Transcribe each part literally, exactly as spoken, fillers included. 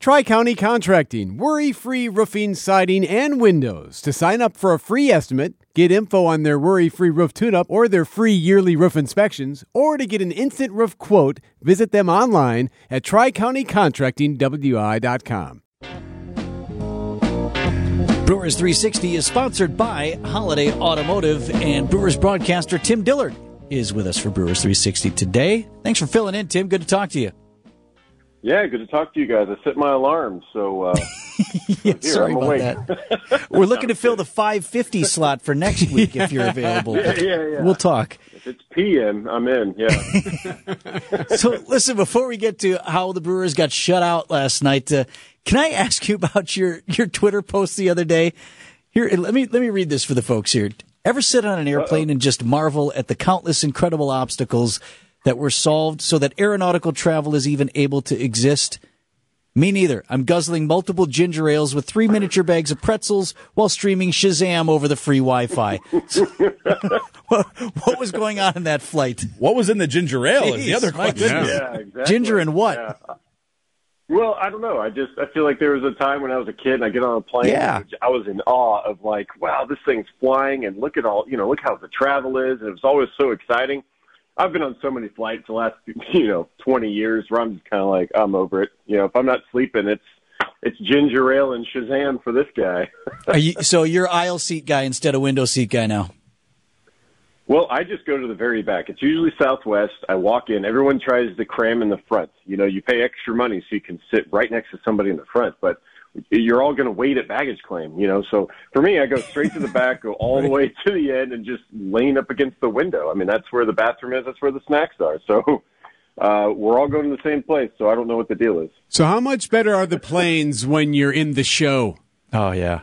Tri-County Contracting, worry-free roofing, siding, and windows. To sign up for a free estimate, get info on their worry-free roof tune-up or their free yearly roof inspections, or to get an instant roof quote, visit them online at tri county contracting w i dot com. Brewers three sixty is sponsored by Holiday Automotive, and Brewers broadcaster Tim Dillard is with us for Brewers three sixty today. Thanks for filling in, Tim. Good to talk to you. Yeah, good to talk to you guys. I set my alarm, so uh, yeah, here, sorry I'm about awake. that. We're looking to fill the five fifty slot for next week if you're available. Yeah, yeah, yeah. We'll talk. If it's P M, I'm in, yeah. So, listen, before we get to how the Brewers got shut out last night, uh, can I ask you about your, your Twitter post the other day? Here, let me let me read this for the folks here. Ever sit on an airplane Uh-oh. and just marvel at the countless incredible obstacles that were solved so that aeronautical travel is even able to exist? Me neither. I'm guzzling multiple ginger ales with three miniature bags of pretzels while streaming Shazam over the free Wi-Fi. what, what was going on in that flight? What was in the ginger ale Jeez, is the other question. Yeah, yeah exactly. Ginger and what? Yeah. Well, I don't know. I just I feel like there was a time when I was a kid and I get on a plane. Yeah. And I was in awe of like, wow, this thing's flying and look at all, you know, look how the travel is. And it was always so exciting. I've been on so many flights the last, you know, twenty years where I'm just kind of like, I'm over it. You know, if I'm not sleeping, it's it's ginger ale and Shazam for this guy. Are you, so you're aisle seat guy instead of window seat guy now? Well, I just go to the very back. It's usually Southwest. I walk in. Everyone tries to cram in the front. You know, you pay extra money so you can sit right next to somebody in the front, but you're all going to wait at baggage claim, you know. So for me, I go straight to the back, go all the way to the end, and just lean up against the window. I mean, that's where the bathroom is. That's where the snacks are. So uh, we're all going to the same place, so I don't know what the deal is. So how much better are the planes when you're in the show? Oh, yeah.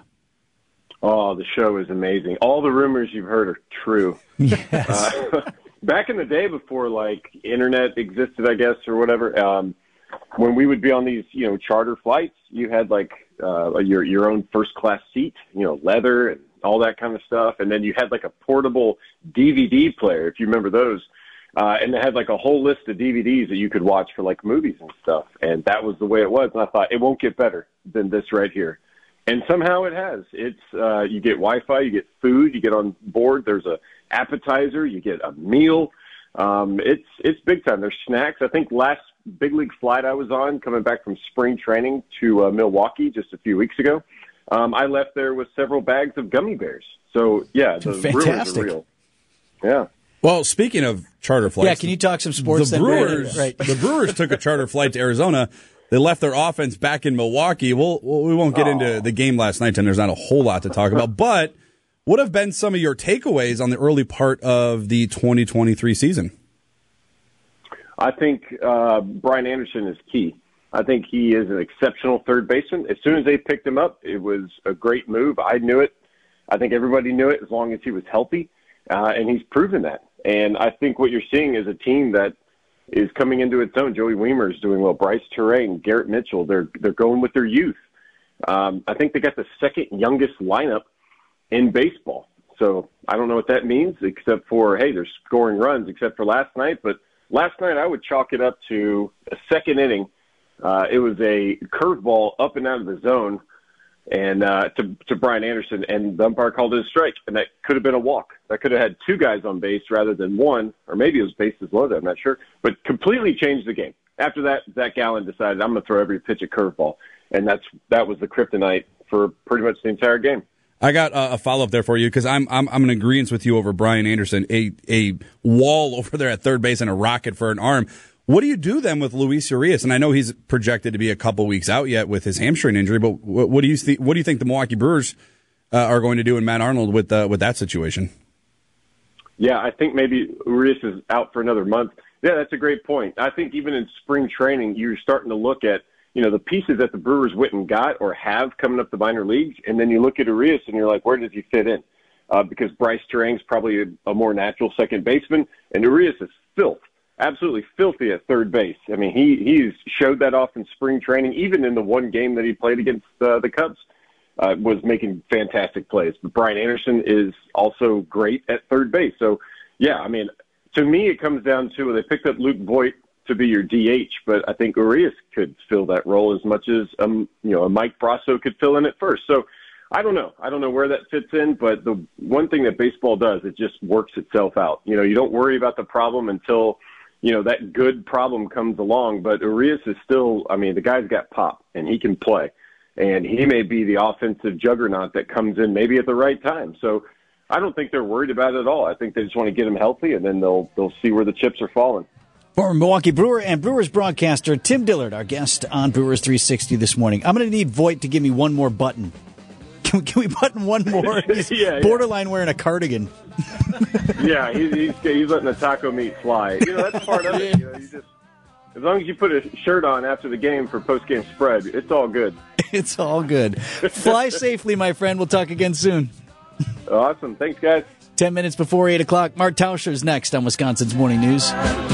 Oh, the show is amazing. All the rumors you've heard are true. Yes. Uh, back in the day before, like, internet existed, I guess, or whatever, um, when we would be on these, you know, charter flights, you had, like, uh, your your own first-class seat, you know, leather and all that kind of stuff. And then you had, like, a portable D V D player, if you remember those. Uh, and they had, like, a whole list of D V Ds that you could watch for, like, movies and stuff. And that was the way it was. And I thought, it won't get better than this right here. And somehow it has. It's uh, you get Wi-Fi, you get food, you get on board. There's a appetizer, you get a meal. Um, it's it's big time. There's snacks. I think last big league flight I was on, coming back from spring training to uh, Milwaukee just a few weeks ago, um, I left there with several bags of gummy bears. So yeah, the Fantastic. rumors are real. Yeah. Well, speaking of charter flights, Yeah, can you talk some sports? The then, Brewers, right. the Brewers took a charter flight to Arizona. They left their offense back in Milwaukee. We'll, we won't get oh. into the game last night, and there's not a whole lot to talk about. But what have been some of your takeaways on the early part of the twenty twenty-three season? I think uh, Brian Anderson is key. I think he is an exceptional third baseman. As soon as they picked him up, it was a great move. I knew it. I think everybody knew it as long as he was healthy, uh, and he's proven that. And I think what you're seeing is a team that is coming into its own. Joey Weimer is doing well. Bryce Terrain, Garrett Mitchell, they're they're going with their youth. Um, I think they got the second youngest lineup in baseball. So I don't know what that means, except for, hey, they're scoring runs, except for last night. But last night I would chalk it up to a second inning. Uh, it was a curveball up and out of the zone, and uh, to to Brian Anderson, and the umpire called it a strike, and that could have been a walk. That could have had two guys on base rather than one, or maybe it was bases loaded, I'm not sure, but completely changed the game. After that, Zach Gallen decided, I'm going to throw every pitch a curveball, and that's that was the kryptonite for pretty much the entire game. I got a follow-up there for you because I'm I'm I'm in agreement with you over Brian Anderson, a a wall over there at third base and a rocket for an arm. What do you do then with Luis Urias? And I know he's projected to be a couple weeks out yet with his hamstring injury, but what, what do you th- what do you think the Milwaukee Brewers uh, are going to do in Matt Arnold with uh, with that situation? Yeah, I think maybe Urias is out for another month. Yeah, that's a great point. I think even in spring training, you're starting to look at, you know, the pieces that the Brewers went and got or have coming up the minor leagues, and then you look at Urias and you're like, where does he fit in? Uh, because Bryce Terang's probably a, a more natural second baseman, and Urias is filth. Absolutely filthy at third base. I mean, he he's showed that off in spring training, even in the one game that he played against uh, the Cubs, uh, was making fantastic plays. But Brian Anderson is also great at third base. So, yeah, I mean, to me, it comes down to they picked up Luke Voigt to be your D H, but I think Urias could fill that role as much as um, you know, a Mike Brasso could fill in at first. So I don't know. I don't know where that fits in, but the one thing that baseball does, it just works itself out. You know, you don't worry about the problem until, you know, that good problem comes along. But Urias is still, I mean, the guy's got pop, and he can play. And he may be the offensive juggernaut that comes in maybe at the right time. So I don't think they're worried about it at all. I think they just want to get him healthy, and then they'll they'll see where the chips are falling. Former Milwaukee Brewer and Brewers broadcaster Tim Dillard, our guest on Brewers three sixty this morning. I'm going to need Voigt to give me one more button. Can we, can we button one more? He's yeah, borderline yeah. wearing a cardigan. yeah, he's, he's he's letting the taco meat fly. You know, that's part of it. You know, you just as long as you put a shirt on after the game for post-game spread, it's all good. It's all good. Fly safely, my friend. We'll talk again soon. Awesome. Thanks, guys. Ten minutes before eight o'clock. Mark Tauscher's next on Wisconsin's Morning News.